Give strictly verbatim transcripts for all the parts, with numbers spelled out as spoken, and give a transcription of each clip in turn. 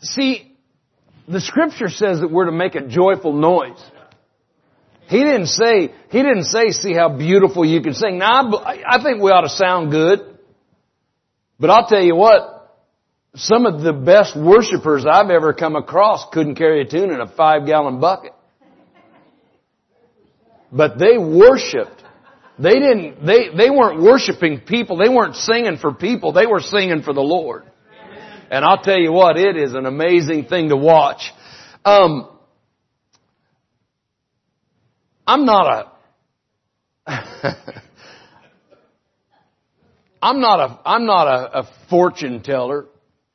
See, the Scripture says that we're to make a joyful noise. He didn't say, He didn't say, see how beautiful you can sing. Now, I, I think we ought to sound good. But I'll tell you what, some of the best worshipers I've ever come across couldn't carry a tune in a five gallon bucket. But they worshiped. They didn't, they, they weren't worshiping people. They weren't singing for people. They were singing for the Lord. And I'll tell you what, it is an amazing thing to watch. Um, I'm not a, I'm not a, I'm not a, a fortune teller.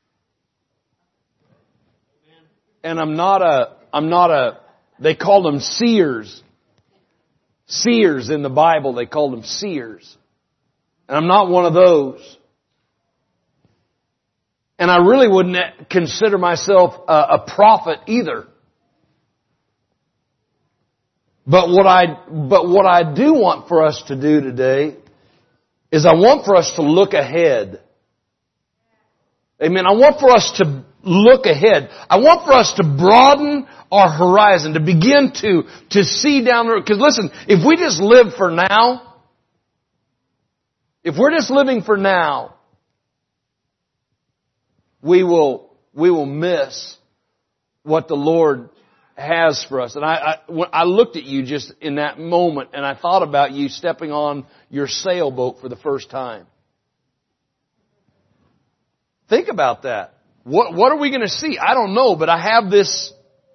And I'm not a, I'm not a, they call them seers. Seers in the Bible, they called them seers. And I'm not one of those. And I really wouldn't consider myself a, a prophet either. But what I, but what I do want for us to do today is I want for us to look ahead. Amen. I want for us to look ahead. I want for us to broaden our horizon, to begin to, to see down the road. Because listen, if we just live for now, if we're just living for now, we will, we will miss what the Lord has for us. And I, I, when I looked at you just in that moment and I thought about you stepping on your sailboat for the first time. Think about that. What, what are we going to see? I don't know, but I have this.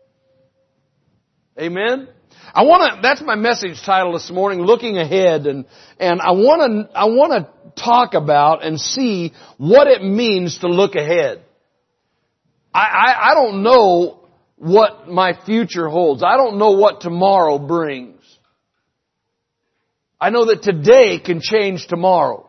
Amen. I want to, that's my message title this morning, looking ahead, and, and I want to, I want to talk about and see what it means to look ahead. I, I, I don't know what my future holds. I don't know what tomorrow brings. I know that today can change tomorrow.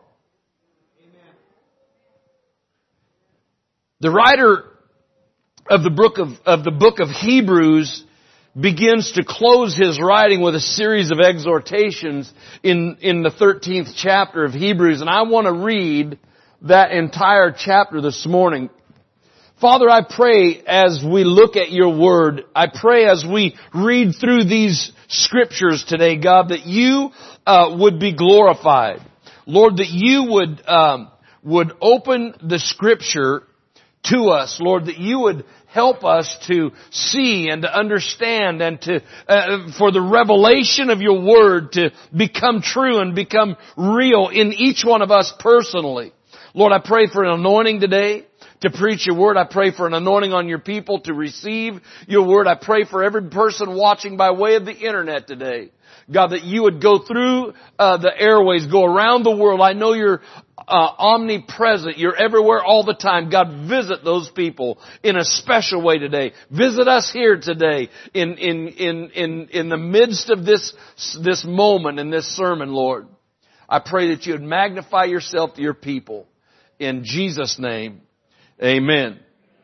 The writer of the book of, of the book of Hebrews begins to close his writing with a series of exhortations in, in the thirteenth chapter of Hebrews. And I want to read that entire chapter this morning. Father, I pray as we look at your word, I pray as we read through these scriptures today, God, that you uh, would be glorified. Lord, that you would um, would open the scripture to us, Lord, that you would help us to see and to understand and to, uh, for the revelation of your word to become true and become real in each one of us personally. Lord, I pray for an anointing today to preach your word. I pray for an anointing on your people to receive your word. I pray for every person watching by way of the internet today. God, that you would go through uh, the airways, go around the world. I know you're uh, omnipresent. You're everywhere all the time. God, visit those people in a special way today. Visit us here today in in in in in the midst of this this moment in this sermon, Lord. I pray that you would magnify yourself to your people. In Jesus' name, amen.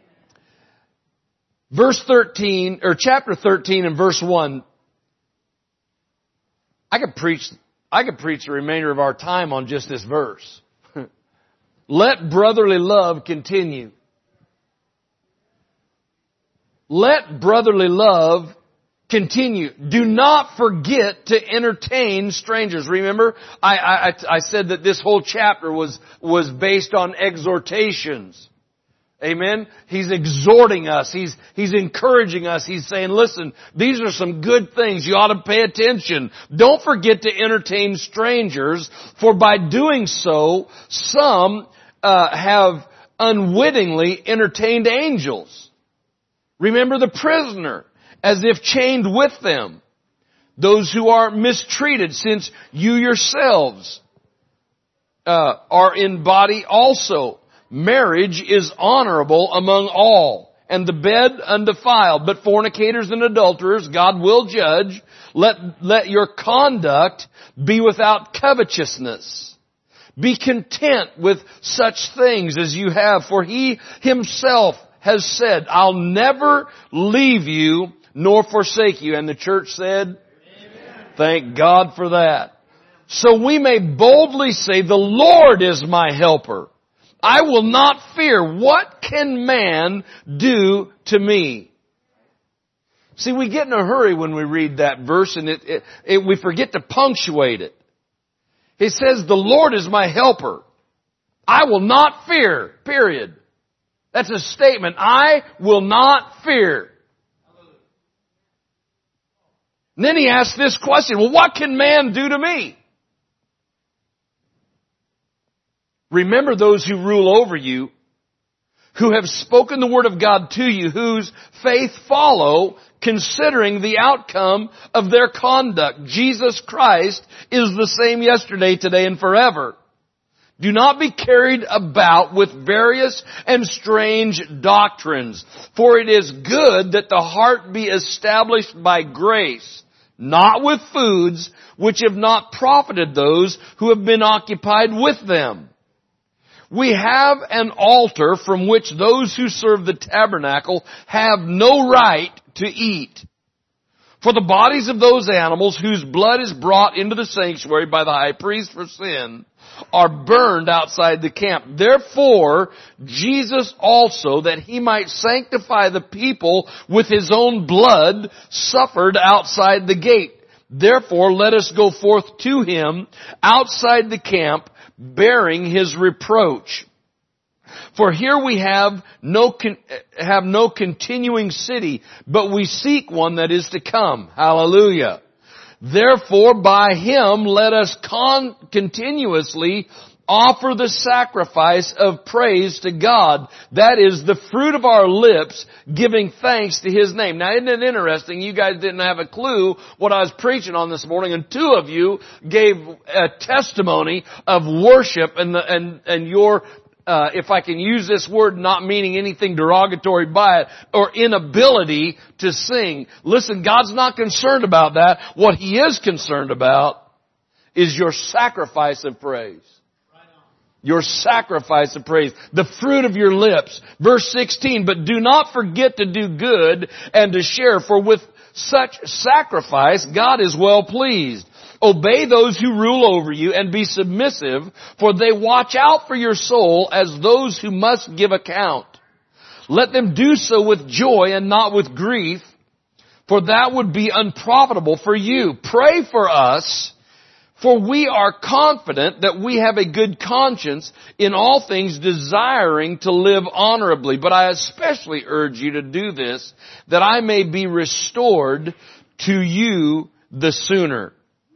Verse thirteen, or chapter thirteen and verse one. I could preach, I could preach the remainder of our time on just this verse. Let brotherly love continue. Let brotherly love continue. Do not forget to entertain strangers. Remember, I, I, I said that this whole chapter was, was based on exhortations. Amen. He's exhorting us. He's, he's encouraging us. He's saying, listen, these are some good things. You ought to pay attention. Don't forget to entertain strangers, for by doing so, some uh, have unwittingly entertained angels. Remember the prisoner, as if chained with them. Those who are mistreated, since you yourselves uh, are in body also. Marriage is honorable among all, and the bed undefiled. But fornicators and adulterers God will judge. Let, let your conduct be without covetousness. Be content with such things as you have, for He Himself has said, I'll never leave you nor forsake you. And the church said, Amen. Thank God for that. So we may boldly say, the Lord is my helper. I will not fear. What can man do to me? See, we get in a hurry when we read that verse, and it, it, it, we forget to punctuate it. It says, the Lord is my helper. I will not fear, period. That's a statement. I will not fear. And then he asks this question, well, what can man do to me? Remember those who rule over you, who have spoken the word of God to you, whose faith follow, considering the outcome of their conduct. Jesus Christ is the same yesterday, today, and forever. Do not be carried about with various and strange doctrines, for it is good that the heart be established by grace, not with foods which have not profited those who have been occupied with them. We have an altar from which those who serve the tabernacle have no right to eat. For the bodies of those animals whose blood is brought into the sanctuary by the high priest for sin are burned outside the camp. Therefore, Jesus also, that he might sanctify the people with his own blood, suffered outside the gate. Therefore, let us go forth to him outside the camp, bearing his reproach. For here we have no con- have no continuing city, but we seek one that is to come. Hallelujah. Therefore, by him let us con- continuously offer the sacrifice of praise to God. That is the fruit of our lips, giving thanks to his name. Now, isn't it interesting? You guys didn't have a clue what I was preaching on this morning, and two of you gave a testimony of worship and the, and and your Uh, if I can use this word, not meaning anything derogatory by it, or inability to sing. Listen, God's not concerned about that. What he is concerned about is your sacrifice of praise. Your sacrifice of praise. The fruit of your lips. Verse sixteen, but do not forget to do good and to share, for with such sacrifice God is well pleased. Obey those who rule over you and be submissive, for they watch out for your soul as those who must give account. Let them do so with joy and not with grief, for that would be unprofitable for you. Pray for us, for we are confident that we have a good conscience in all things, desiring to live honorably. But I especially urge you to do this, that I may be restored to you the sooner.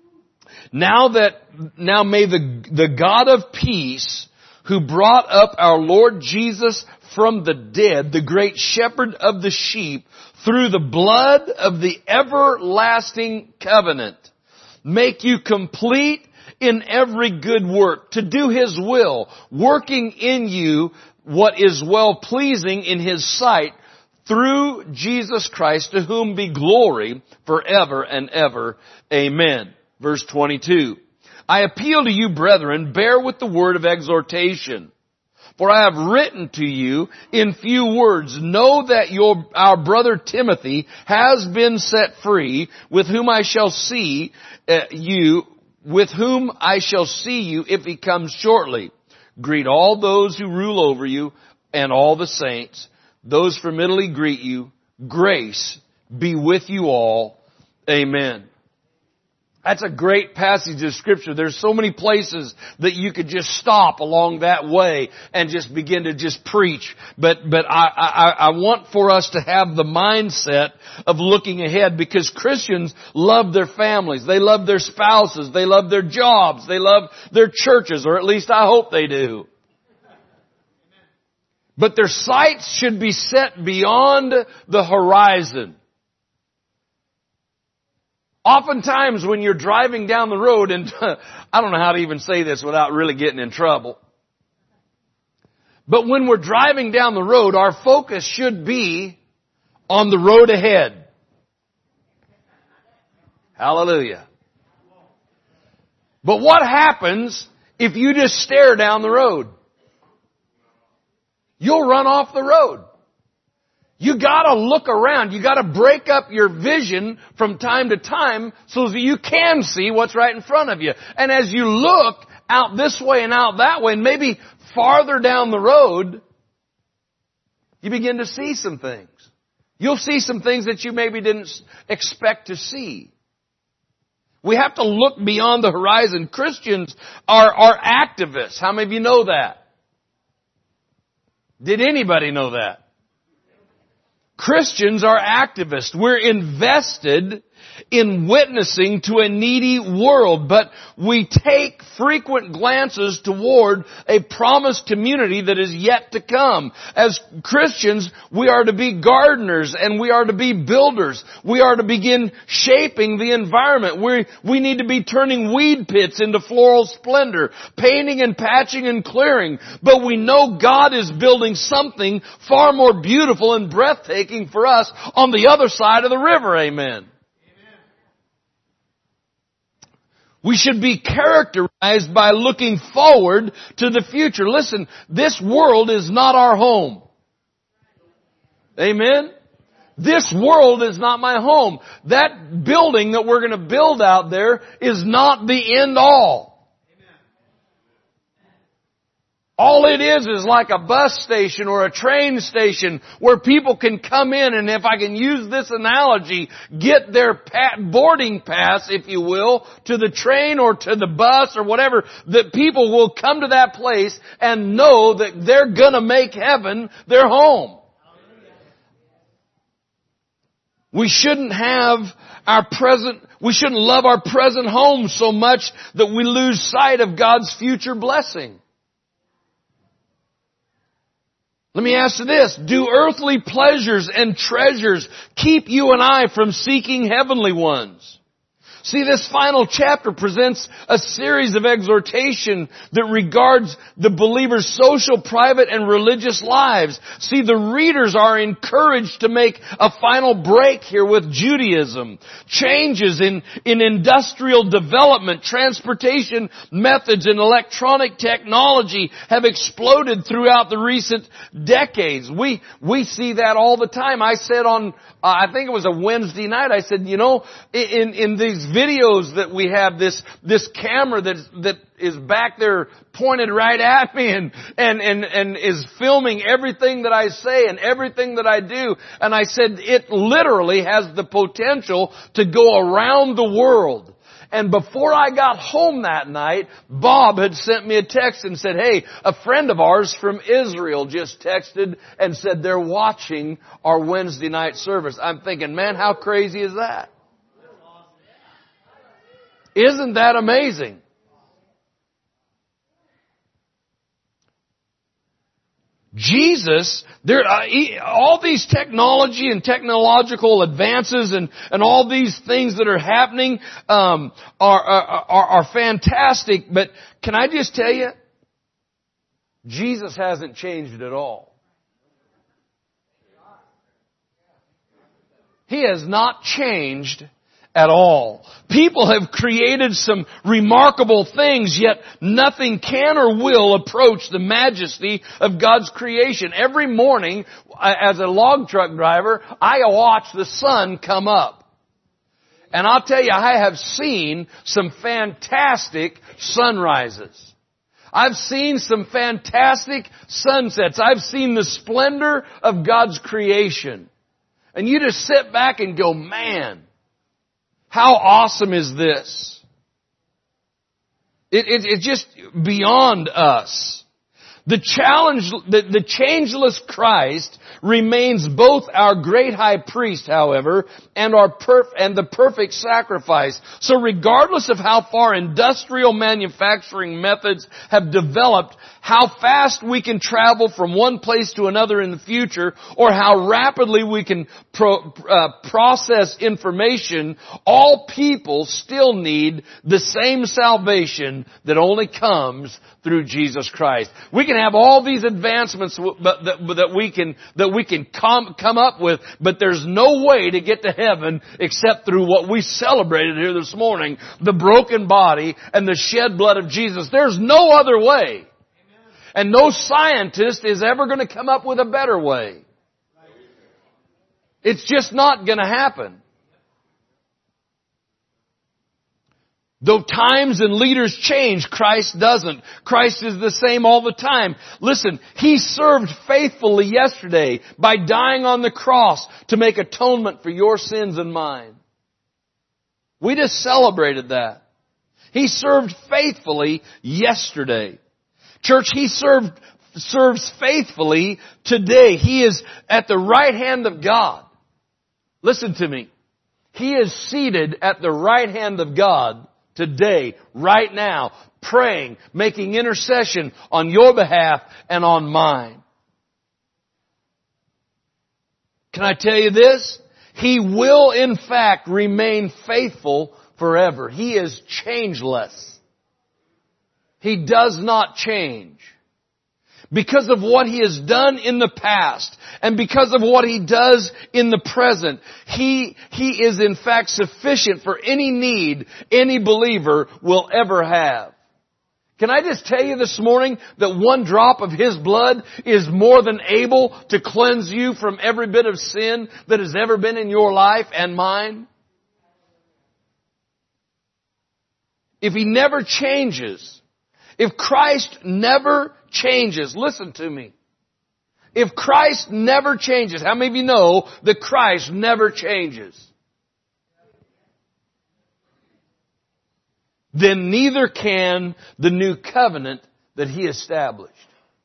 Now that, now may the, the God of peace, who brought up our Lord Jesus from the dead, the great shepherd of the sheep, through the blood of the everlasting covenant, make you complete in every good work, to do his will, working in you what is well pleasing in his sight, through Jesus Christ, to whom be glory forever and ever. Amen. Verse twenty-two, I appeal to you, brethren, bear with the word of exhortation. For I have written to you in few words. Know that your, our brother Timothy has been set free, with whom I shall see uh, you, with whom I shall see you if he comes shortly. Greet all those who rule over you and all the saints. Those from Italy greet you. Grace be with you all. Amen. That's a great passage of Scripture. There's so many places that you could just stop along that way and just begin to just preach. But, but I, I, I want for us to have the mindset of looking ahead, because Christians love their families. They love their spouses. They love their jobs. They love their churches, or at least I hope they do. But their sights should be set beyond the horizon. Oftentimes when you're driving down the road, and I don't know how to even say this without really getting in trouble, but when we're driving down the road, our focus should be on the road ahead. Hallelujah. But what happens if you just stare down the road? You'll run off the road. You gotta look around. You gotta break up your vision from time to time so that you can see what's right in front of you. And as you look out this way and out that way, and maybe farther down the road, you begin to see some things. You'll see some things that you maybe didn't expect to see. We have to look beyond the horizon. Christians are, are activists. How many of you know that? Did anybody know that? Christians are activists. We're invested in witnessing to a needy world, but we take frequent glances toward a promised community that is yet to come. As Christians, we are to be gardeners and we are to be builders. We are to begin shaping the environment. We, we need to be turning weed pits into floral splendor, painting and patching and clearing. But we know God is building something far more beautiful and breathtaking for us on the other side of the river. Amen. We should be characterized by looking forward to the future. Listen, this world is not our home. Amen? This world is not my home. That building that we're going to build out there is not the end all. All it is is like a bus station or a train station where people can come in and, if I can use this analogy, get their boarding pass, if you will, to the train or to the bus or whatever, that people will come to that place and know that they're gonna make heaven their home. We shouldn't have our present, we shouldn't love our present home so much that we lose sight of God's future blessing. Let me ask you this. Do earthly pleasures and treasures keep you and I from seeking heavenly ones? See, this final chapter presents a series of exhortation that regards the believer's social, private, and religious lives. See, the readers are encouraged to make a final break here with Judaism. Changes in, in industrial development, transportation methods, and electronic technology have exploded throughout the recent decades. We, we see that all the time. I said on, uh, I think it was a Wednesday night, I said, you know, in, in these videos that we have, this, this camera that, that is back there pointed right at me and, and, and, and is filming everything that I say and everything that I do. And I said, it literally has the potential to go around the world. And before I got home that night, Bob had sent me a text and said, hey, a friend of ours from Israel just texted and said they're watching our Wednesday night service. I'm thinking, man, how crazy is that? Isn't that amazing? Jesus, there, uh, he, all these technology and technological advances and, and all these things that are happening um, are, are, are, are fantastic. But can I just tell you, Jesus hasn't changed at all. He has not changed at all. People have created some remarkable things, yet nothing can or will approach the majesty of God's creation. Every morning, as a log truck driver, I watch the sun come up. And I'll tell you, I have seen some fantastic sunrises. I've seen some fantastic sunsets. I've seen the splendor of God's creation. And you just sit back and go, man, how awesome is this? It, it, it's just beyond us. The challenge, the, the changeless Christ remains both our great high priest, however, and our perf, and the perfect sacrifice. So regardless of how far industrial manufacturing methods have developed, how fast we can travel from one place to another in the future, or how rapidly we can pro, uh, process information, all people still need the same salvation that only comes through Jesus Christ. We can have all these advancements that, that we can that we can come come up with, but there's no way to get to heaven except through what we celebrated here this morning, the broken body and the shed blood of Jesus. There's no other way. And no scientist is ever going to come up with a better way. It's just not going to happen. Though times and leaders change, Christ doesn't. Christ is the same all the time. Listen, He served faithfully yesterday by dying on the cross to make atonement for your sins and mine. We just celebrated that. He served faithfully yesterday. Church, He served, serves faithfully today. He is at the right hand of God. Listen to me. He is seated at the right hand of God today, right now, praying, making intercession on your behalf and on mine. Can I tell you this? He will in fact remain faithful forever. He is changeless. He does not change. Because of what He has done in the past and because of what He does in the present, He, He is in fact sufficient for any need any believer will ever have. Can I just tell you this morning that one drop of His blood is more than able to cleanse you from every bit of sin that has ever been in your life and mine? If He never changes, if Christ never changes, listen to me. If Christ never changes, how many of you know that Christ never changes? Then neither can the new covenant that He established.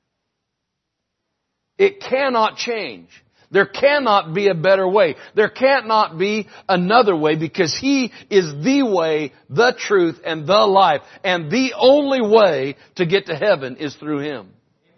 It cannot change. There cannot be a better way. There cannot be another way because He is the way, the truth, and the life. And the only way to get to heaven is through Him.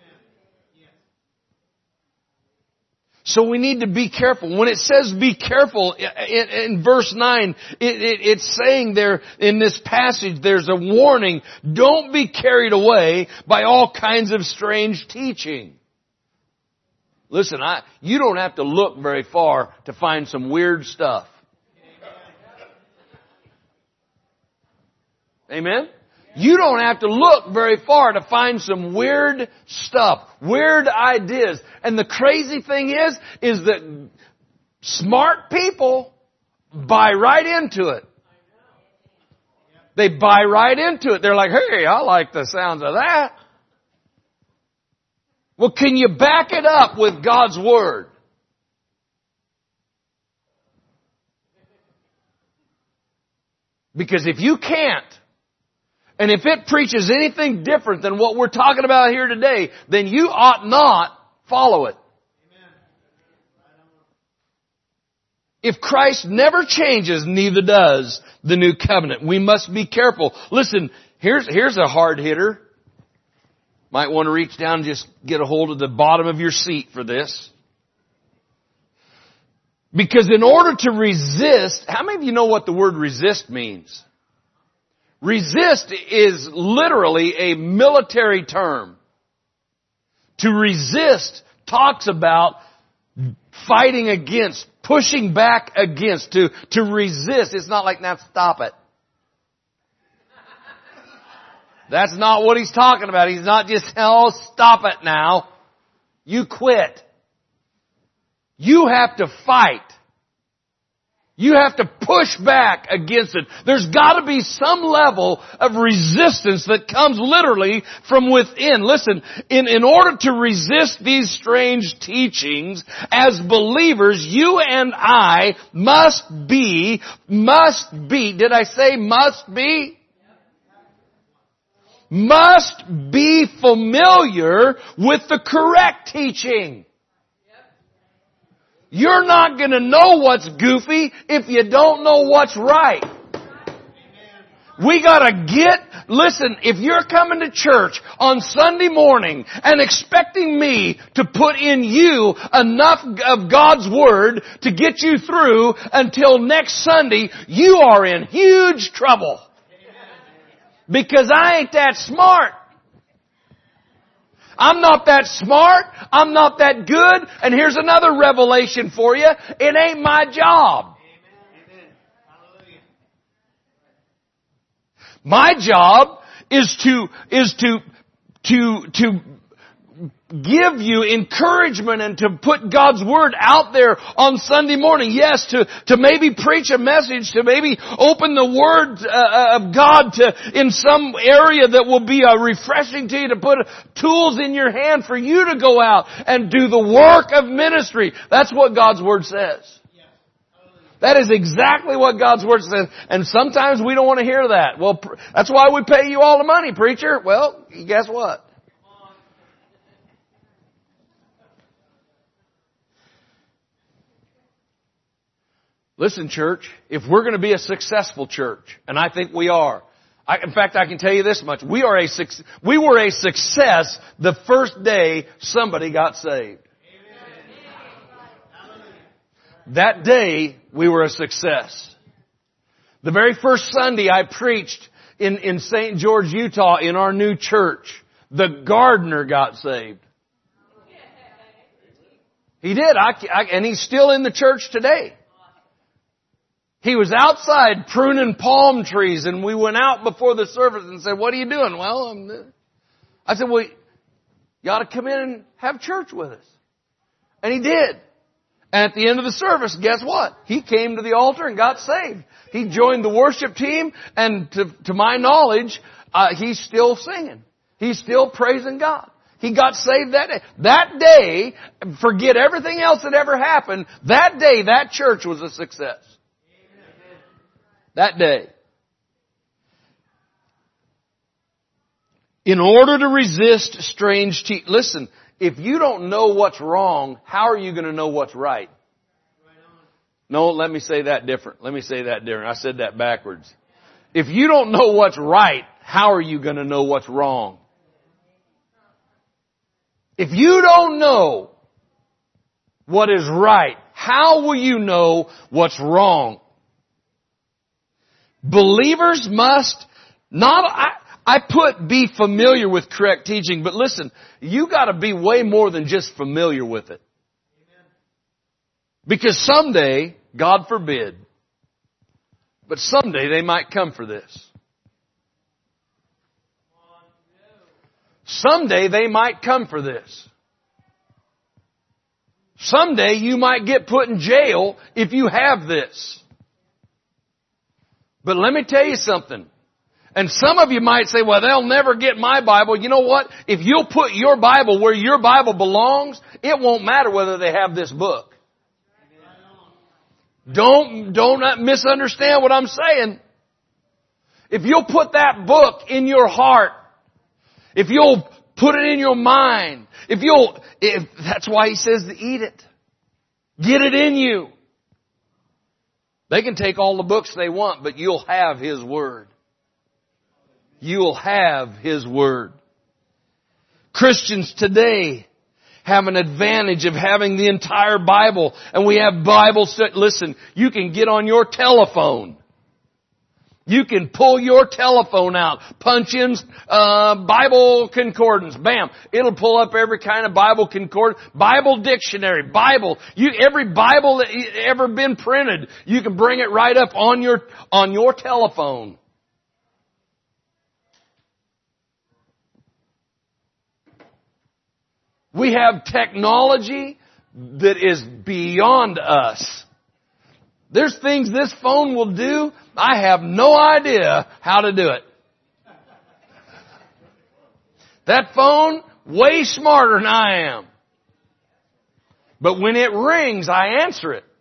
So we need to be careful. When it says be careful in, in verse nine, it, it, it's saying there in this passage, there's a warning. Don't be carried away by all kinds of strange teaching. Listen, I, you don't have to look very far to find some weird stuff. Amen? You don't have to look very far to find some weird stuff, weird ideas. And the crazy thing is, is that smart people buy right into it. They buy right into it. They're like, hey, I like the sounds of that. Well, can you back it up with God's Word? Because if you can't, and if it preaches anything different than what we're talking about here today, then you ought not follow it. If Christ never changes, neither does the new covenant. We must be careful. Listen, here's, here's a hard hitter. Might want to reach down and just get a hold of the bottom of your seat for this. Because in order to resist, how many of you know what the word resist means? Resist is literally a military term. To resist talks about fighting against, pushing back against, to, to resist. It's not like, now stop it. That's not what he's talking about. He's not just, oh, stop it now. You quit. You have to fight. You have to push back against it. There's got to be some level of resistance that comes literally from within. Listen, in, in order to resist these strange teachings, as believers, you and I must be, must be, did I say must be? Must be familiar with the correct teaching. You're not going to know what's goofy if you don't know what's right. We got to get, listen, if you're coming to church on Sunday morning and expecting me to put in you enough of God's Word to get you through until next Sunday, you are in huge trouble. Because I ain't that smart. I'm not that smart. I'm not that good. And here's another revelation for you. It ain't my job. My job is to, is to, to, to give you encouragement and to put God's Word out there on Sunday morning. Yes, to, to maybe preach a message, to maybe open the Word uh, of God to, in some area that will be uh, refreshing to you, to put tools in your hand for you to go out and do the work of ministry. That's what God's Word says. That is exactly what God's Word says. And sometimes we don't want to hear that. Well, that's why we pay you all the money, preacher. Well, guess what? Listen, church, if we're going to be a successful church, and I think we are, I, in fact, I can tell you this much. We are a we were a success the first day somebody got saved. That day, we were a success. The very first Sunday I preached in, in Saint George, Utah, in our new church, the gardener got saved. He did, I, I, and he's still in the church today. He was outside pruning palm trees, and we went out before the service and said, "What are you doing?" "Well, I'm..." I said, "Well, you ought to come in and have church with us." And he did. And at the end of the service, guess what? He came to the altar and got saved. He joined the worship team, and to, to my knowledge, uh, he's still singing. He's still praising God. He got saved that day. That day, forget everything else that ever happened, that day, that church was a success. That day. In order to resist strange teaching, listen, if you don't know what's wrong, how are you going to know what's right? No, let me say that different. Let me say that different. I said that backwards. If you don't know what's right, how are you going to know what's wrong? If you don't know what is right, how will you know what's wrong? Believers must not, I, I put be familiar with correct teaching, but listen, you gotta be way more than just familiar with it. Because someday, God forbid, but someday they might come for this. Someday they might come for this. Someday you might get put in jail if you have this. But let me tell you something. And some of you might say, "Well, they'll never get my Bible." You know what? If you'll put your Bible where your Bible belongs, it won't matter whether they have this book. Don't, don't misunderstand what I'm saying. If you'll put that book in your heart, if you'll put it in your mind, if you'll, if, that's why he says to eat it. Get it in you. They can take all the books they want, but you'll have His Word. You'll have His Word. Christians today have an advantage of having the entire Bible, and we have Bible study. Listen, you can get on your telephone. You can pull your telephone out, punch in uh, Bible concordance, bam, it'll pull up every kind of Bible concordance, Bible dictionary, Bible. You every Bible that ever been printed, you can bring it right up on your on your telephone. We have technology that is beyond us. There's things this phone will do, I have no idea how to do it. That phone, way smarter than I am. But when it rings, I answer it.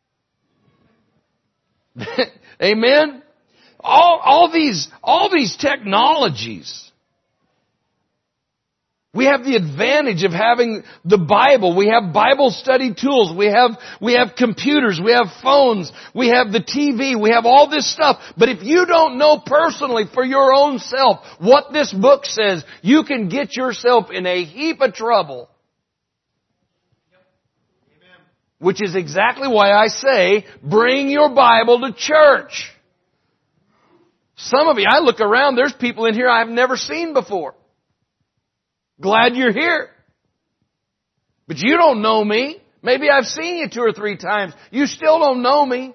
Amen? All, all these, all these technologies. We have the advantage of having the Bible. We have Bible study tools. We have, we have computers. We have phones. We have the T V. We have all this stuff. But if you don't know personally for your own self what this book says, you can get yourself in a heap of trouble. Which is exactly why I say, bring your Bible to church. Some of you, I look around, there's people in here I've never seen before. Glad you're here. But you don't know me. Maybe I've seen you two or three times. You still don't know me.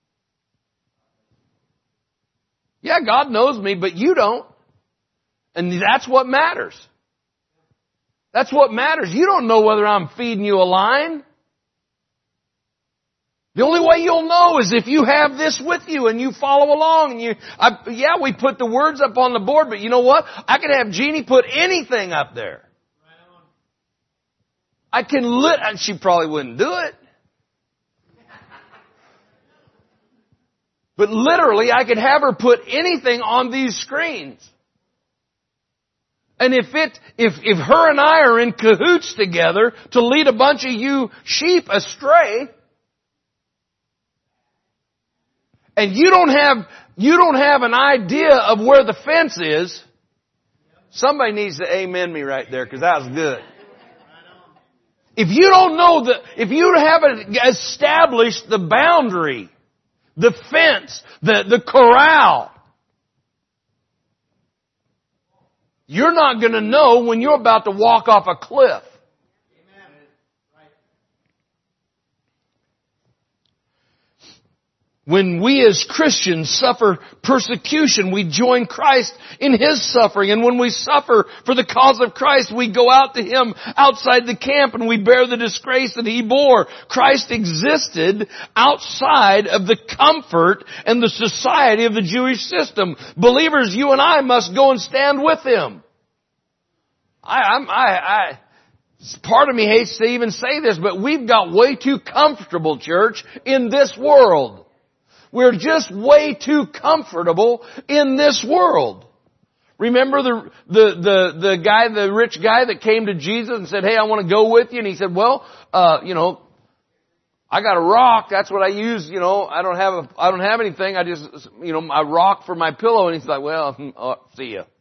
Yeah, God knows me, but you don't. And that's what matters. That's what matters. You don't know whether I'm feeding you a line. The only way you'll know is if you have this with you and you follow along and you, I, yeah, we put the words up on the board, but you know what? I could have Jeannie put anything up there. I can lit, and she probably wouldn't do it. But literally, I could have her put anything on these screens. And if it, if, if her and I are in cahoots together to lead a bunch of you sheep astray, and you don't have, you don't have an idea of where the fence is, somebody needs to amen me right there, because that was good. If you don't know the, if you haven't established the boundary, the fence, the, the corral, you're not going to know when you're about to walk off a cliff. When we as Christians suffer persecution, we join Christ in His suffering. And when we suffer for the cause of Christ, we go out to Him outside the camp and we bear the disgrace that He bore. Christ existed outside of the comfort and the society of the Jewish system. Believers, you and I must go and stand with Him. I, I'm, I, I, part of me hates to even say this, but we've got way too comfortable, church, in this world. We're just way too comfortable in this world. Remember the, the, the, the guy, the rich guy that came to Jesus and said, hey, I want to go with you. And he said, well, uh, you know, I got a rock. That's what I use. You know, I don't have a, I don't have anything. I just, you know, I rock for my pillow. And he's like, well, oh, see ya.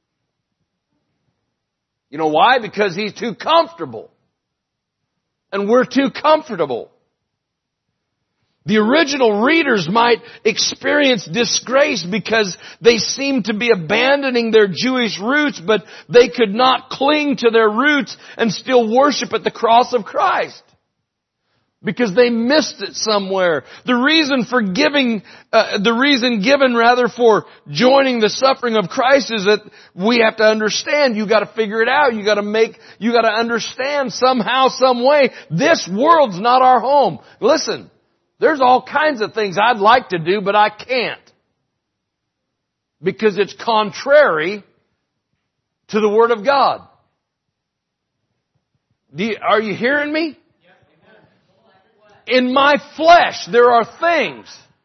You know why? Because he's too comfortable. And we're too comfortable. The original readers might experience disgrace because they seemed to be abandoning their Jewish roots, but they could not cling to their roots and still worship at the cross of Christ. Because they missed it somewhere. The reason for giving, uh, the reason given rather for joining the suffering of Christ is that we have to understand. You got to figure it out. You got to make. You got to understand somehow, some way. This world's not our home. Listen, there's all kinds of things I'd like to do, but I can't because it's contrary to the Word of God. Do you, are you hearing me? In my flesh, there are things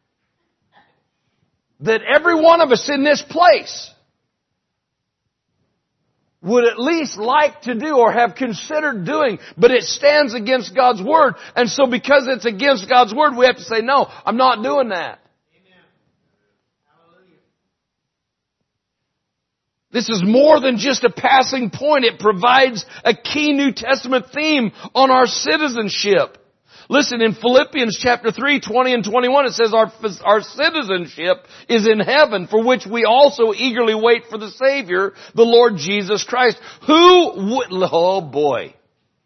that every one of us in this place would at least like to do or have considered doing, but it stands against God's Word. And so because it's against God's Word, we have to say, no, I'm not doing that. Amen. Hallelujah. This is more than just a passing point. It provides a key New Testament theme on our citizenship. Listen, in Philippians chapter three, twenty and twenty-one, it says our, our citizenship is in heaven, for which we also eagerly wait for the Savior, the Lord Jesus Christ, who would, oh boy,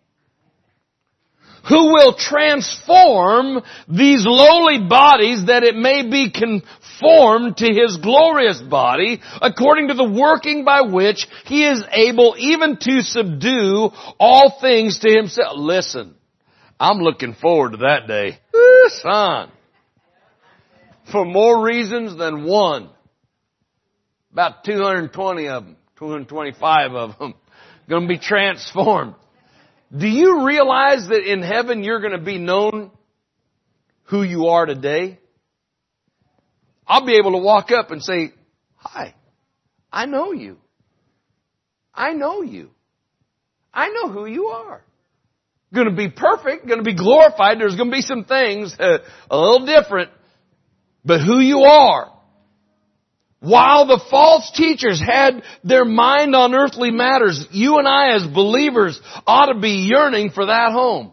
who will transform these lowly bodies that it may be conformed to His glorious body, according to the working by which He is able even to subdue all things to Himself. Listen. I'm looking forward to that day. Woo, son. For more reasons than one. About two hundred twenty of them. two hundred twenty-five of them. Going to be transformed. Do you realize that in heaven you're going to be known who you are today? I'll be able to walk up and say, hi, I know you. I know you. I know who you are. Going to be perfect, going to be glorified. There's going to be some things uh, a little different, but who you are. While the false teachers had their mind on earthly matters, you and I as believers ought to be yearning for that home.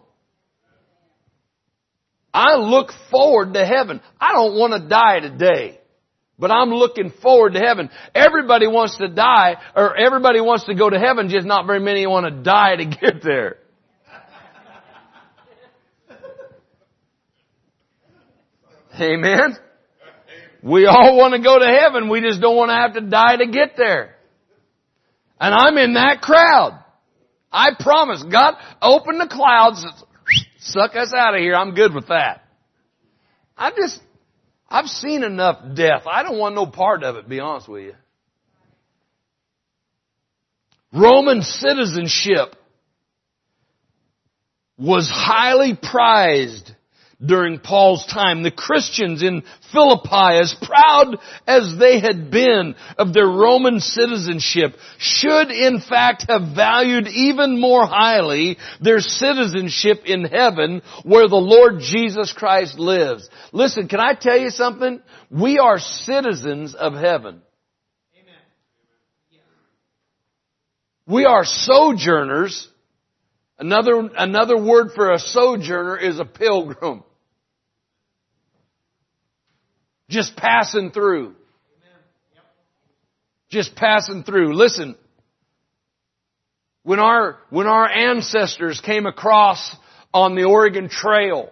I look forward to heaven. I don't want to die today, but I'm looking forward to heaven. Everybody wants to die, or everybody wants to go to heaven, just not very many want to die to get there. Amen. We all want to go to heaven. We just don't want to have to die to get there. And I'm in that crowd. I promise. God, open the clouds, suck us out of here. I'm good with that. I just, I've seen enough death. I don't want no part of it, to be honest with you. Roman citizenship was highly prized during Paul's time. The Christians in Philippi, as proud as they had been of their Roman citizenship, should in fact have valued even more highly their citizenship in heaven where the Lord Jesus Christ lives. Listen, can I tell you something? We are citizens of heaven. We are sojourners. Another, another word for a sojourner is a pilgrim. Just passing through. Just passing through. Listen, when our, when our ancestors came across on the Oregon Trail,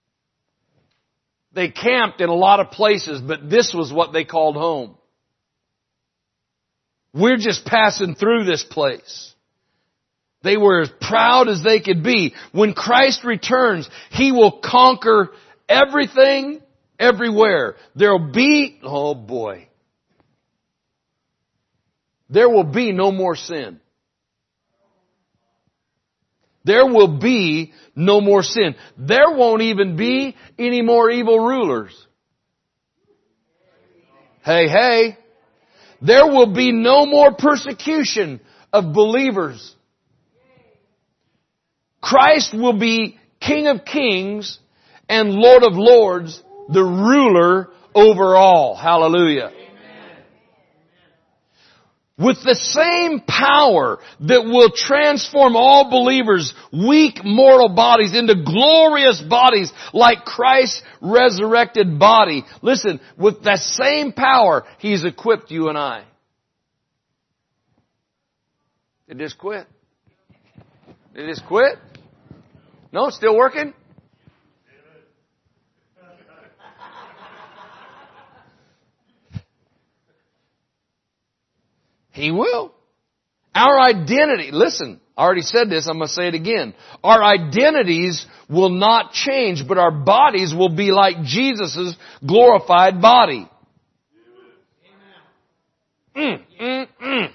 they camped in a lot of places, but this was what they called home. We're just passing through this place. They were as proud as they could be. When Christ returns, He will conquer everything, everywhere. There will be, oh boy, there will be no more sin. There will be no more sin. There won't even be any more evil rulers. Hey, hey. There will be no more persecution of believers. Christ will be King of Kings and Lord of Lords, the ruler over all. Hallelujah. With the same power that will transform all believers' weak mortal bodies into glorious bodies like Christ's resurrected body. Listen, with that same power, He's equipped you and I. It just quit. It just quit? No, it's still working? He will. Our identity, listen, I already said this, I'm going to say it again. Our identities will not change, but our bodies will be like Jesus' glorified body. Mm, mm, mm.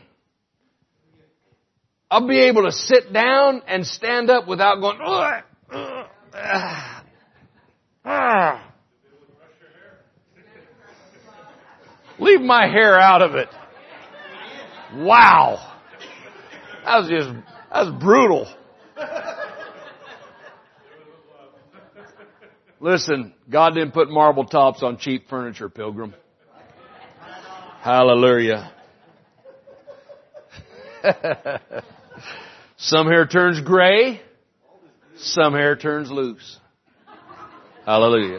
I'll be able to sit down and stand up without going, ugh, ugh, ah, ah. Leave my hair out of it. Wow. That was just, that was brutal. Listen, God didn't put marble tops on cheap furniture, Pilgrim. Hallelujah. Some hair turns gray. Some hair turns loose. Hallelujah.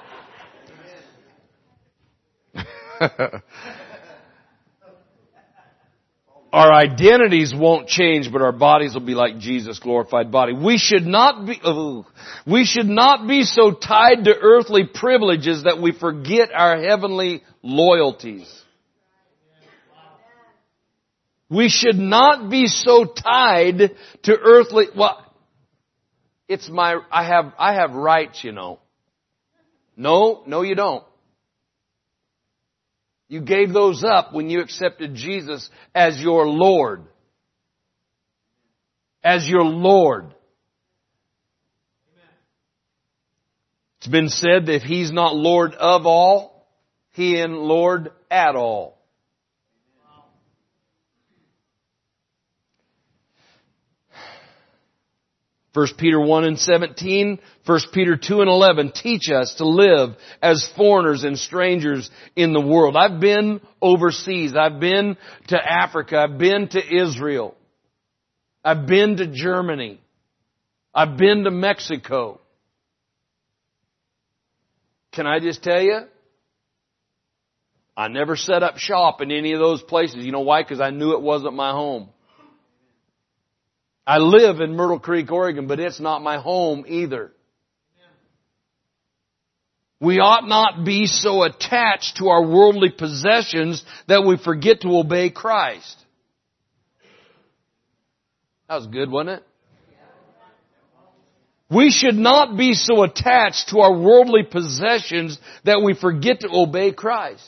Our identities won't change, but our bodies will be like Jesus' glorified body. We should not be, oh, we should not be so tied to earthly privileges that we forget our heavenly loyalties. We should not be so tied to earthly, well, it's my, I have, I have rights, you know. No, no you don't. You gave those up when you accepted Jesus as your Lord. As your Lord. It's been said that if He's not Lord of all, He ain't Lord at all. First Peter one and seventeen, First Peter two and eleven teach us to live as foreigners and strangers in the world. I've been overseas. I've been to Africa. I've been to Israel. I've been to Germany. I've been to Mexico. Can I just tell you? I never set up shop in any of those places. You know why? Because I knew it wasn't my home. I live in Myrtle Creek, Oregon, but it's not my home either. We ought not be so attached to our worldly possessions that we forget to obey Christ. That was good, wasn't it? We should not be so attached to our worldly possessions that we forget to obey Christ.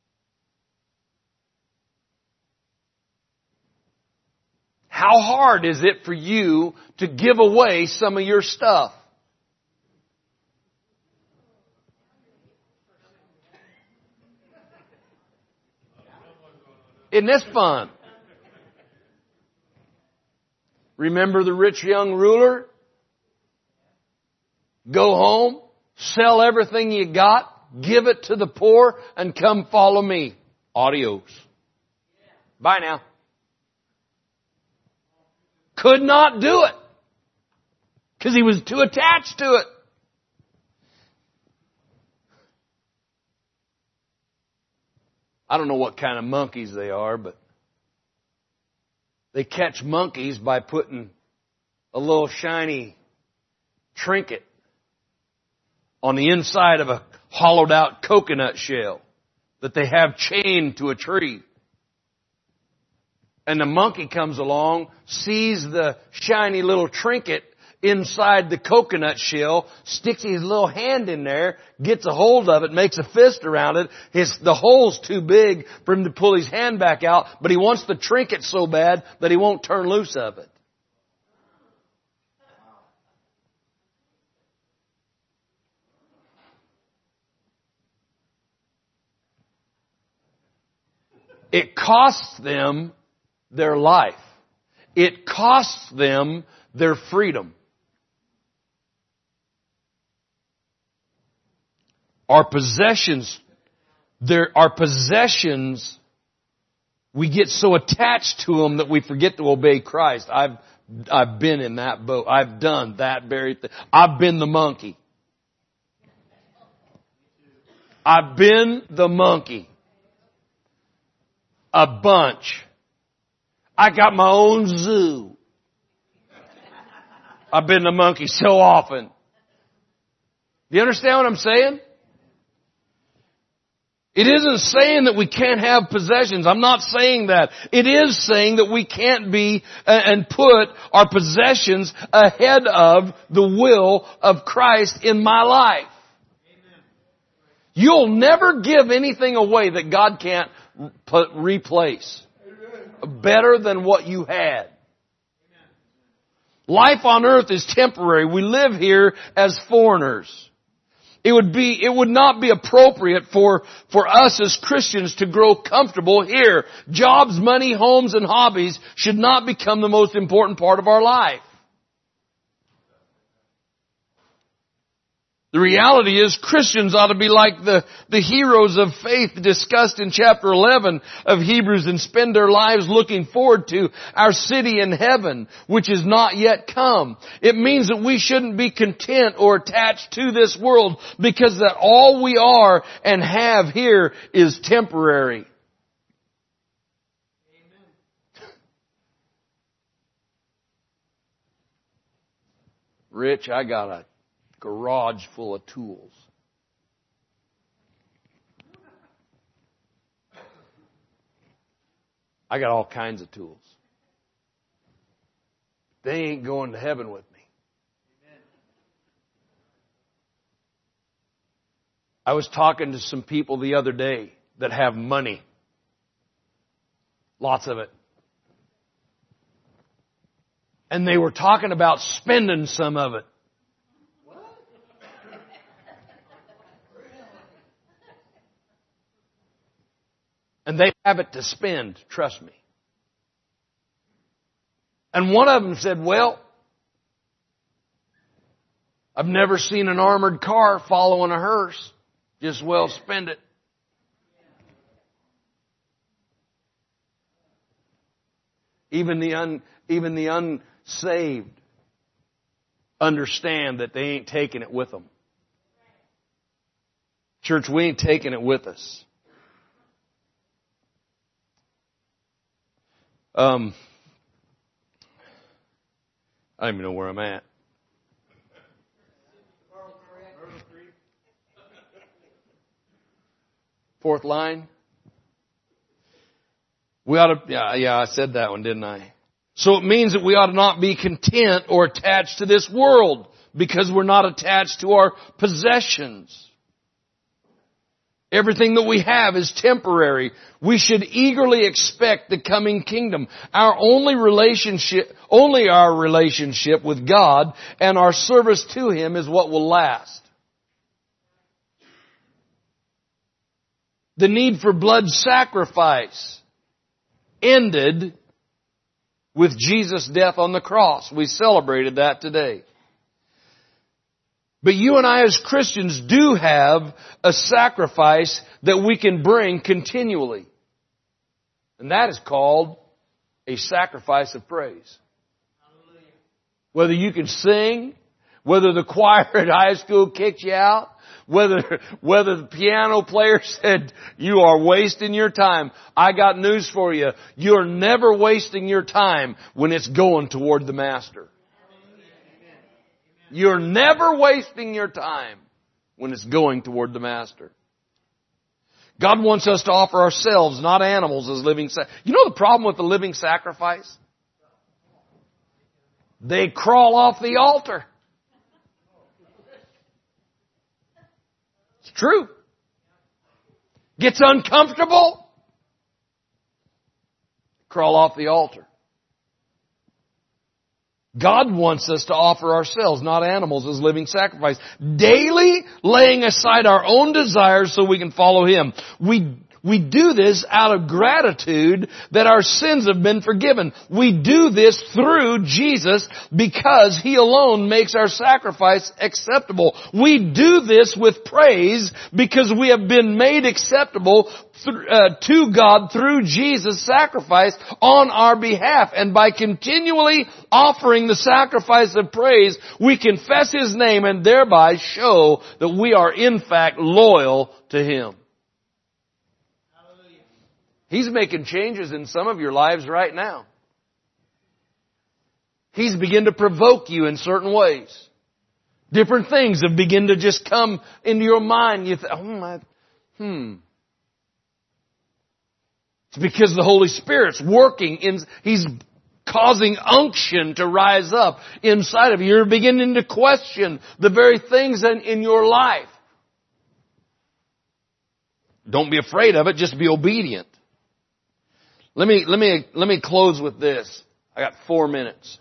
How hard is it for you to give away some of your stuff? Isn't this fun? Remember the rich young ruler? Go home, sell everything you got, give it to the poor, and come follow me. Adios. Bye now. Could not do it. Because he was too attached to it. I don't know what kind of monkeys they are, but they catch monkeys by putting a little shiny trinket on the inside of a hollowed out coconut shell that they have chained to a tree. And the monkey comes along, sees the shiny little trinket inside the coconut shell, sticks his little hand in there, gets a hold of it, makes a fist around it. His, the hole's too big for him to pull his hand back out, but he wants the trinket so bad that he won't turn loose of it. It costs them their life. It costs them their freedom. Our possessions, there, our possessions, we get so attached to them that we forget to obey Christ. I've, I've been in that boat. I've done that very thing. I've been the monkey. I've been the monkey. A bunch. I got my own zoo. I've been the monkey so often. Do you understand what I'm saying? It isn't saying that we can't have possessions. I'm not saying that. It is saying that we can't be and put our possessions ahead of the will of Christ in my life. You'll never give anything away that God can't put, replace better than what you had. Life on earth is temporary. We live here as foreigners. It would be, it would not be appropriate for, for us as Christians to grow comfortable here. Jobs, money, homes, and hobbies should not become the most important part of our life. The reality is Christians ought to be like the, the heroes of faith discussed in chapter eleven of Hebrews and spend their lives looking forward to our city in heaven, which is not yet come. It means that we shouldn't be content or attached to this world because that all we are and have here is temporary. Amen. Rich, I got a garage full of tools. I got all kinds of tools. They ain't going to heaven with me. I was talking to some people the other day that have money. Lots of it. And they were talking about spending some of it. And they have it to spend, trust me. And one of them said, well, I've never seen an armored car following a hearse. Just well spend it. Even the un, even the unsaved understand that they ain't taking it with them. Church, we ain't taking it with us. Um, I don't even know where I'm at. Fourth line. We ought to, yeah, yeah, I said that one, didn't I? So it means that we ought to not be content or attached to this world because we're not attached to our possessions. Everything that we have is temporary. We should eagerly expect the coming kingdom. Our only relationship, only our relationship with God and our service to Him is what will last. The need for blood sacrifice ended with Jesus' death on the cross. We celebrated that today. But you and I as Christians do have a sacrifice that we can bring continually. And that is called a sacrifice of praise. Whether you can sing, whether the choir at high school kicked you out, whether, whether the piano player said, you are wasting your time. I got news for you. You're never wasting your time when it's going toward the Master. You're never wasting your time when it's going toward the Master. God wants us to offer ourselves, not animals, as living sacrifice. You know the problem with the living sacrifice? They crawl off the altar. It's true. Gets uncomfortable. Crawl off the altar. God wants us to offer ourselves, not animals, as living sacrifice. Daily laying aside our own desires so we can follow Him. We We do this out of gratitude that our sins have been forgiven. We do this through Jesus because He alone makes our sacrifice acceptable. We do this with praise because we have been made acceptable uh, to God through Jesus' sacrifice on our behalf. And by continually offering the sacrifice of praise, we confess His name and thereby show that we are in fact loyal to Him. He's making changes in some of your lives right now. He's begun to provoke you in certain ways. Different things have begun to just come into your mind. You think, oh my, hmm. It's because the Holy Spirit's working in, He's causing unction to rise up inside of you. You're beginning to question the very things in, in your life. Don't be afraid of it, just be obedient. Let me, let me, let me close with this. I got four minutes.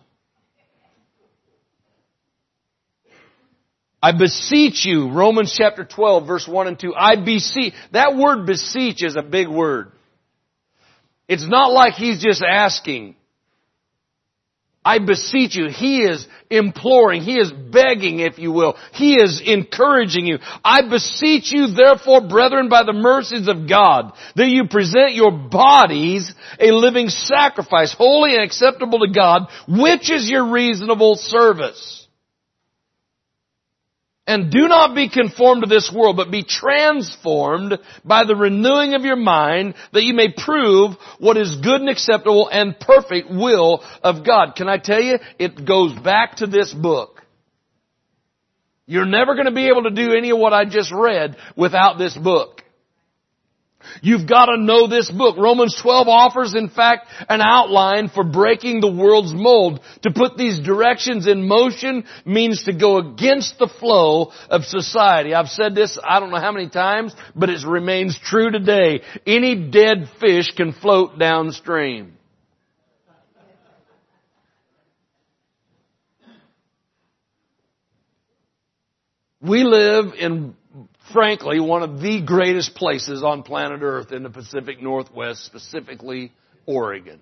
I beseech you, Romans chapter twelve, verse one and two. I beseech. That word beseech is a big word. It's not like He's just asking. I beseech you. He is imploring. He is begging, if you will. He is encouraging you. I beseech you, therefore, brethren, by the mercies of God, that you present your bodies a living sacrifice, holy and acceptable to God, which is your reasonable service. And do not be conformed to this world, but be transformed by the renewing of your mind, that you may prove what is good and acceptable and perfect will of God. Can I tell you, it goes back to this book. You're never going to be able to do any of what I just read without this book. You've got to know this book. Romans twelve offers, in fact, an outline for breaking the world's mold. To put these directions in motion means to go against the flow of society. I've said this I don't know how many times, but it remains true today. Any dead fish can float downstream. We live in, frankly, one of the greatest places on planet Earth in the Pacific Northwest, specifically Oregon.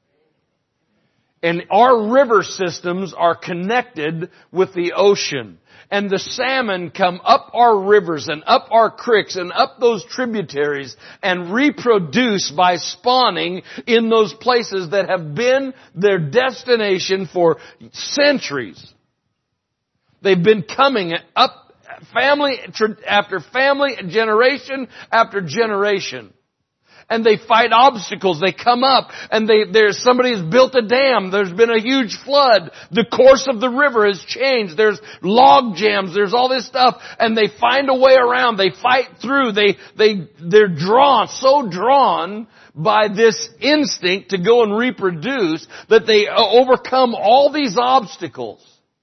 And our river systems are connected with the ocean. And the salmon come up our rivers and up our creeks and up those tributaries and reproduce by spawning in those places that have been their destination for centuries. They've been coming up family after family, generation after generation. and they fight obstacles. They come up and they, there's somebody has built a dam. There's been a huge flood. The course of the river has changed. There's log jams. There's all this stuff, and they find a way around. They fight through. They, they, they're drawn, so drawn by this instinct to go and reproduce that they overcome all these obstacles.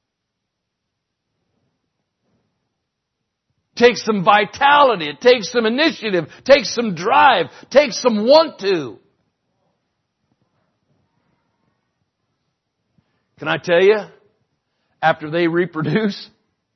Takes some vitality. It takes some initiative. Takes some drive. Takes some want to. Can I tell you, after they reproduce,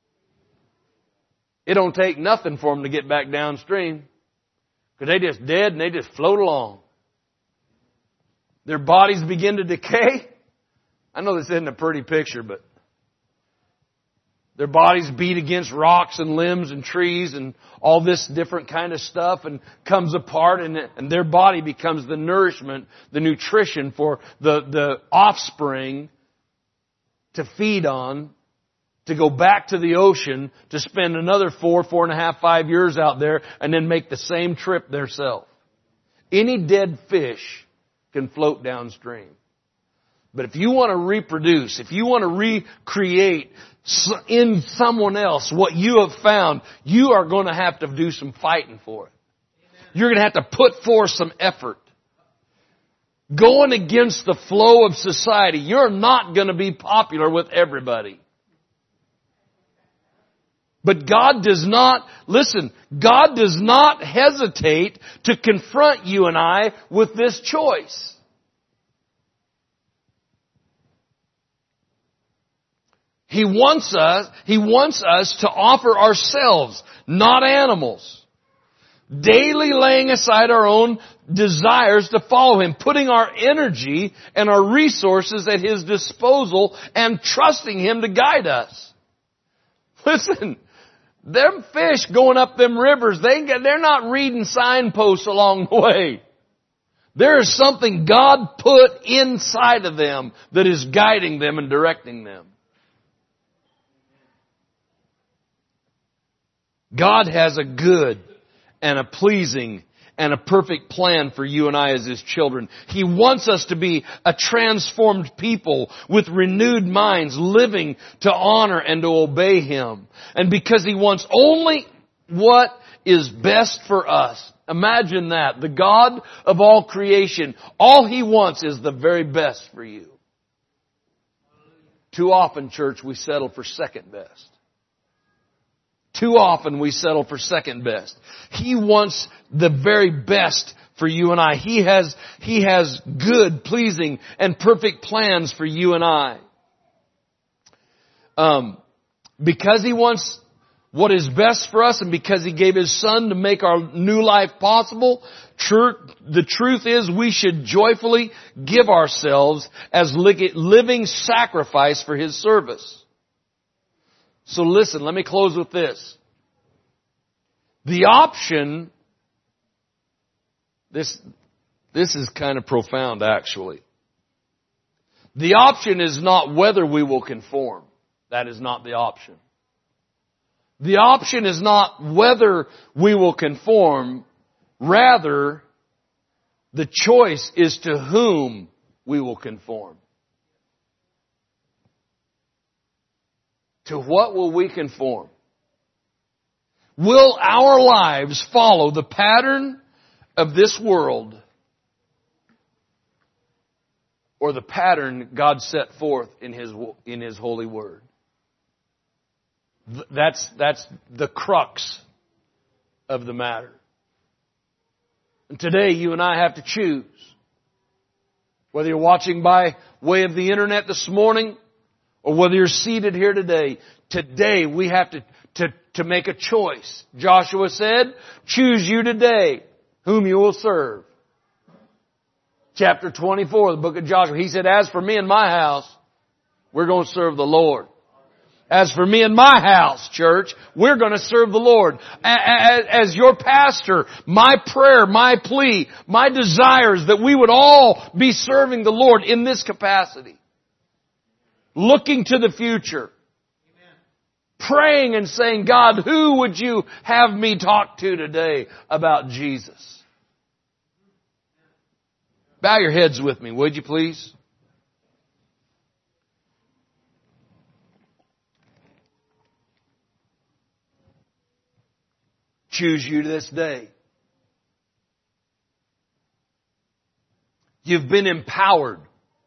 it don't take nothing for them to get back downstream. Because they just dead and they just float along. Their bodies begin to decay. I know this isn't a pretty picture, but their bodies beat against rocks and limbs and trees and all this different kind of stuff and comes apart, and, and their body becomes the nourishment, the nutrition for the, the offspring to feed on, to go back to the ocean, to spend another four, four and a half, five years out there and then make the same trip theirself. Any dead fish can float downstream. But if you want to reproduce, if you want to recreate in someone else what you have found, you are going to have to do some fighting for it. You're going to have to put forth some effort. Going against the flow of society, you're not going to be popular with everybody. But God does not, listen, God does not hesitate to confront you and I with this choice. He wants us, He wants us to offer ourselves, not animals. Daily laying aside our own desires to follow Him, putting our energy and our resources at His disposal and trusting Him to guide us. Listen, them fish going up them rivers, they, they're not reading signposts along the way. There is something God put inside of them that is guiding them and directing them. God has a good and a pleasing and a perfect plan for you and I as His children. He wants us to be a transformed people with renewed minds, living to honor and to obey Him. And because He wants only what is best for us. Imagine that. The God of all creation, all He wants is the very best for you. Too often, church, we settle for second best. Too often we settle for second best. He wants the very best for you and I. He has, He has good, pleasing, and perfect plans for you and I. Um, because He wants what is best for us, and because He gave His Son to make our new life possible, true, the truth is we should joyfully give ourselves as living sacrifice for His service. So listen, let me close with this. The option, this, this is kind of profound actually. The option is not whether we will conform. That is not the option. The option is not whether we will conform. Rather, the choice is to whom we will conform. To what will we conform? Will our lives follow the pattern of this world or the pattern God set forth in His, in His holy word? That's, that's the crux of the matter. And today you and I have to choose. Whether you're watching by way of the internet this morning, or whether you're seated here today, today we have to, to, to make a choice. Joshua said, choose you today whom you will serve. Chapter twenty-four, the book of Joshua. He said, as for me and my house, we're going to serve the Lord. As for me and my house, church, we're going to serve the Lord. As your pastor, my prayer, my plea, my desire is that we would all be serving the Lord in this capacity. Looking to the future. Amen. Praying and saying, God, who would you have me talk to today about Jesus? Bow your heads with me, would you please? Choose you this day. You've been empowered.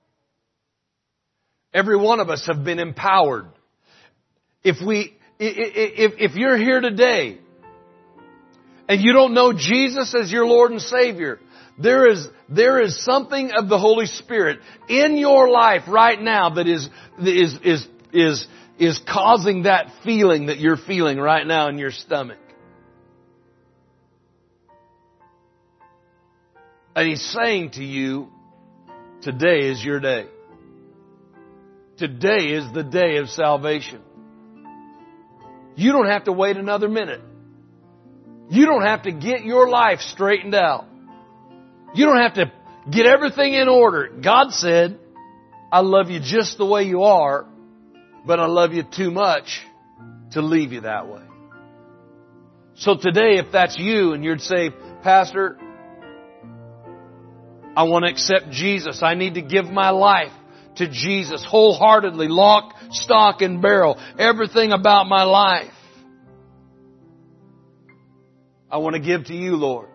Every one of us have been empowered. If we, if, if you're here today and you don't know Jesus as your Lord and Savior, there is, there is something of the Holy Spirit in your life right now that is, is, is, is, is causing that feeling that you're feeling right now in your stomach. And He's saying to you, today is your day. Today is the day of salvation. You don't have to wait another minute. You don't have to get your life straightened out. You don't have to get everything in order. God said, I love you just the way you are, but I love you too much to leave you that way. So today, if that's you and you'd say, Pastor, I want to accept Jesus. I need to give my life to Jesus wholeheartedly, lock, stock, and barrel. Everything about my life I want to give to you, Lord.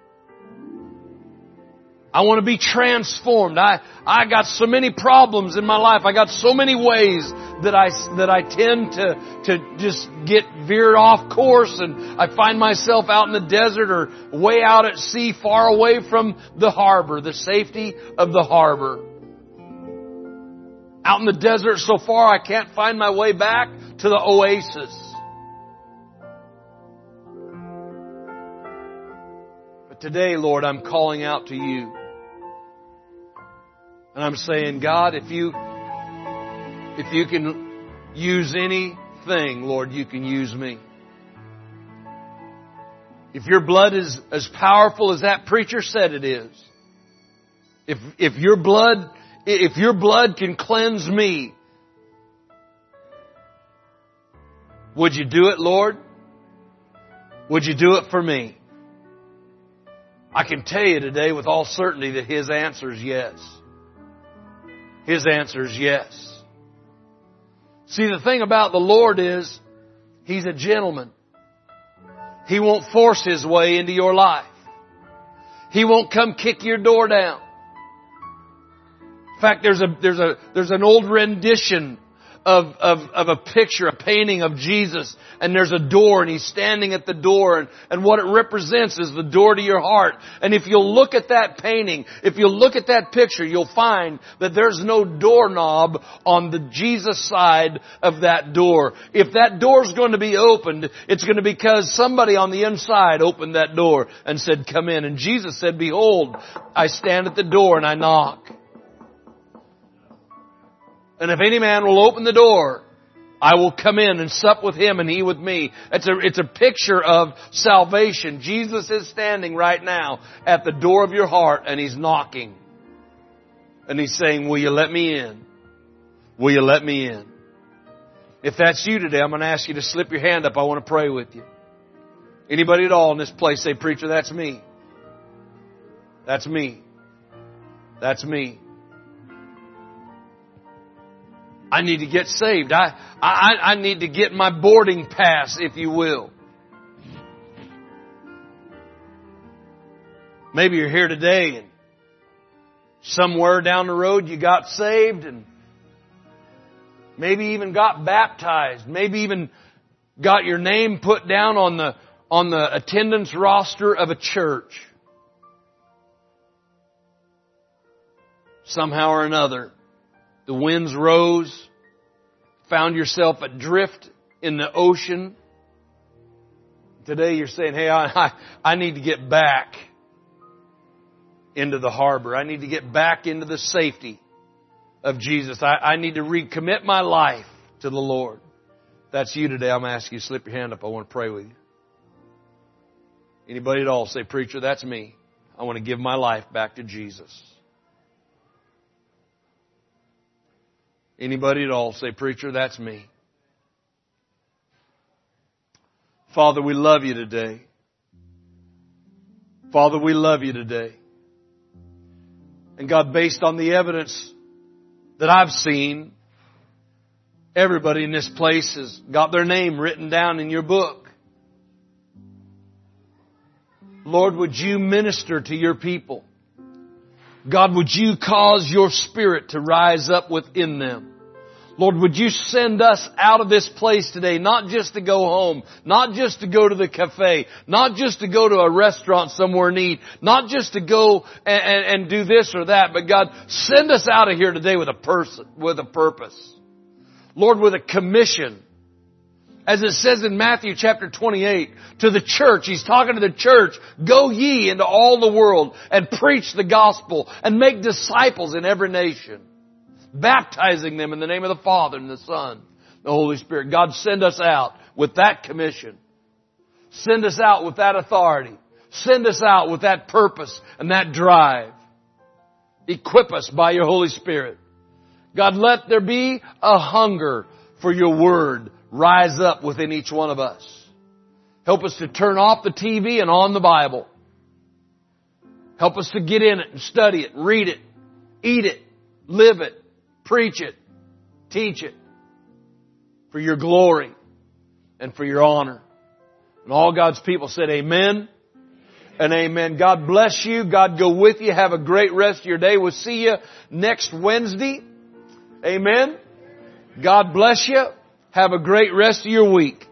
I want to be transformed. I, I got so many problems in my life. I got so many ways that I, that I tend to, to just get veered off course, and I find myself out in the desert or way out at sea, far away from the harbor, the safety of the harbor. Out in the desert so far I can't find my way back to the oasis. But today, Lord, I'm calling out to you. And I'm saying, God, if you, if you can use anything, Lord, you can use me. If your blood is as powerful as that preacher said it is, if, if your blood, if your blood can cleanse me, would you do it, Lord? Would you do it for me? I can tell you today with all certainty that His answer is yes. His answer is yes. See, the thing about the Lord is, He's a gentleman. He won't force His way into your life. He won't come kick your door down. In fact, there's a, there's a, there's an old rendition of, of, of a picture, a painting of Jesus, and there's a door, and He's standing at the door, and, and what it represents is the door to your heart. And if you'll look at that painting, if you'll look at that picture, you'll find that there's no doorknob on the Jesus side of that door. If that door's going to be opened, it's going to be because somebody on the inside opened that door and said, come in. And Jesus said, behold, I stand at the door and I knock. And if any man will open the door, I will come in and sup with him and he with me. It's a, it's a picture of salvation. Jesus is standing right now at the door of your heart and He's knocking. And He's saying, will you let me in? Will you let me in? If that's you today, I'm going to ask you to slip your hand up. I want to pray with you. Anybody at all in this place say, preacher, that's me. That's me. That's me. I need to get saved. I, I, I need to get my boarding pass, if you will. Maybe you're here today and somewhere down the road you got saved and maybe even got baptized. Maybe even got your name put down on the, on the attendance roster of a church. Somehow or another, the winds rose, found yourself adrift in the ocean. Today you're saying, hey, I, I, I need to get back into the harbor. I need to get back into the safety of Jesus. I, I need to recommit my life to the Lord. If that's you today, I'm asking you to slip your hand up. I want to pray with you. Anybody at all say, preacher, that's me. I want to give my life back to Jesus. Anybody at all say, preacher, that's me. Father, we love you today. Father, we love you today. And God, based on the evidence that I've seen, everybody in this place has got their name written down in your book. Lord, would you minister to your people? God, would you cause your Spirit to rise up within them? Lord, would you send us out of this place today, not just to go home, not just to go to the cafe, not just to go to a restaurant somewhere and eat, not just to go and, and, and do this or that, but God, send us out of here today with a person, with a purpose. Lord, with a commission. As it says in Matthew chapter twenty-eight, to the church, He's talking to the church, go ye into all the world and preach the gospel and make disciples in every nation, baptizing them in the name of the Father and the Son, the Holy Spirit. God, send us out with that commission. Send us out with that authority. Send us out with that purpose and that drive. Equip us by your Holy Spirit. God, let there be a hunger for your Word rise up within each one of us. Help us to turn off the T V and on the Bible. Help us to get in it and study it, read it, eat it, live it, preach it, teach it for your glory and for your honor. And all God's people said amen and amen. God bless you. God go with you. Have a great rest of your day. We'll see you next Wednesday. Amen. God bless you. Have a great rest of your week.